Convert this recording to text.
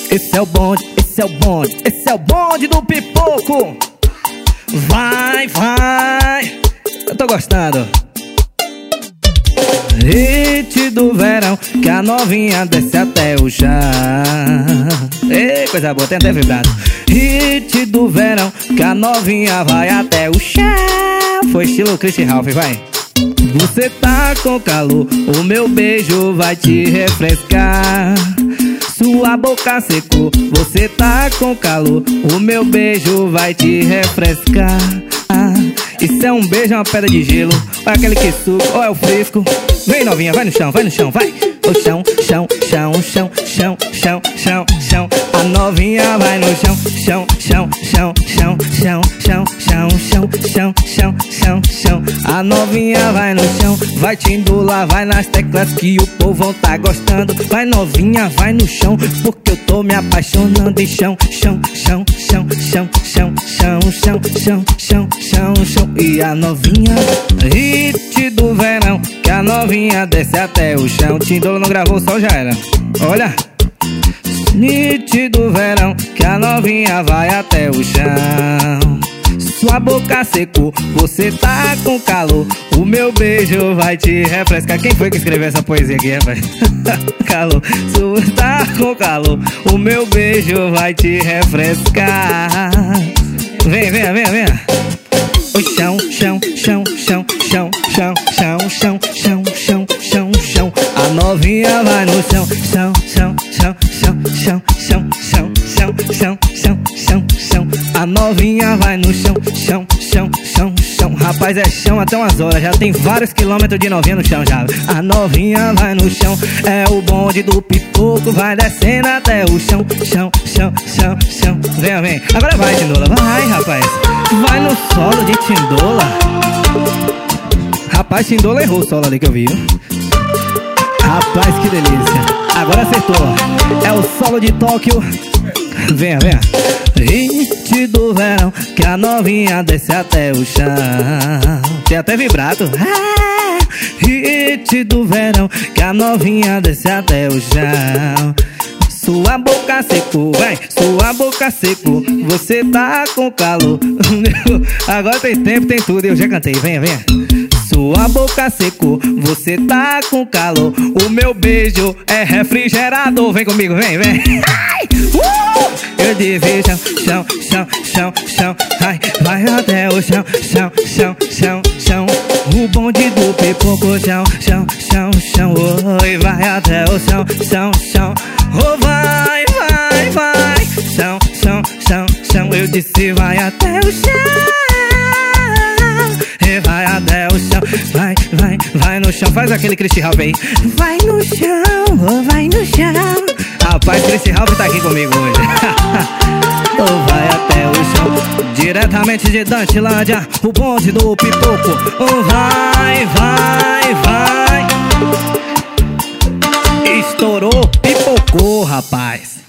Esse é o bonde, esse é o bonde, esse é o bonde do pipoco. Vai, vai, eu tô gostando. Hit do verão, que a novinha desce até o chão. Ei, coisa boa, tem até vibrado. Hit do verão, que a novinha vai até o chão. Foi estilo Christian Ralph, vai. Você tá com calor, o meu beijo vai te refrescar. Sua boca secou, você tá com calor, o meu beijo vai te refrescar. Isso é um beijo, é uma pedra de gelo. Olha aquele que suco, olha é o fresco. Vem novinha, vai no chão, vai no chão, vai. O chão, chão, chão, chão, chão, chão, chão, chão. A novinha vai no chão, chão, chão, chão, chão, chão, chão, chão, chão, chão, chão, chão, chão. A novinha vai no chão, vai te endolar, vai nas teclas que o povo tá gostando. Vai novinha, vai no chão, porque eu tô me apaixonando. E chão, chão, chão, chão, chão, chão, chão, chão, chão, chão, chão, chão. E a novinha, hit do verão, que a novinha desce até o chão. Tindolo não gravou, o sol já era. Olha, hit do verão, que a novinha vai até o chão. Sua boca secou, você tá com calor, o meu beijo vai te refrescar. Quem foi que escreveu essa poesia aqui, rapaz? Calor, você tá com calor, o meu beijo vai te refrescar. Vem, venha, venha, venha. O chão, chão, chão, chão, chão, chão, chão, chão, chão, chão, chão, chão. A novinha vai no chão, chão, chão, chão, chão, chão, chão, chão, chão, chão, chão, chão, chão. A novinha vai no chão, chão, chão, chão, chão. Rapaz, é chão até umas horas, já tem vários quilômetros de novinha no chão já. A novinha vai no chão, é o bonde do pipoco, vai descendo até o chão, chão, chão, chão, chão. Vem, vem, agora vai, Tindola, vai, rapaz. Vai no solo de Tindola. Rapaz, Tindola errou o solo ali que eu vi. Rapaz, que delícia. Agora acertou. É o solo de Tóquio. Venha, venha. Hit do verão, que a novinha desce até o chão. Tem até vibrato. Hit do verão, que a novinha desce até o chão. Sua boca secou, vai, sua boca secou, você tá com calor. Agora tem tempo, tem tudo, eu já cantei, venha, venha. Sua boca secou, você tá com calor, o meu beijo é refrigerador. Vem comigo, vem, vem. Eu disse chão, chão, chão, chão, chão. Ai, vai até o chão, chão, chão, chão, chão. O bonde do pipoco, chão, chão, chão, chão. Oi, vai até o chão, chão, chão. Oh, vai, vai, vai. Chão, chão, chão, chão. Eu disse vai até o chão. E vai até o chão. Vai, vai, vai no chão. Faz aquele Christian Ralph aí. Vai no chão, oh, vai no chão. Rapaz, Christian Ralph tá aqui comigo hoje. Oh, vai até o chão. Diretamente de Dantilândia, o bonde do pipoco. Oh, vai, vai, vai. Estourou, pipocou, rapaz.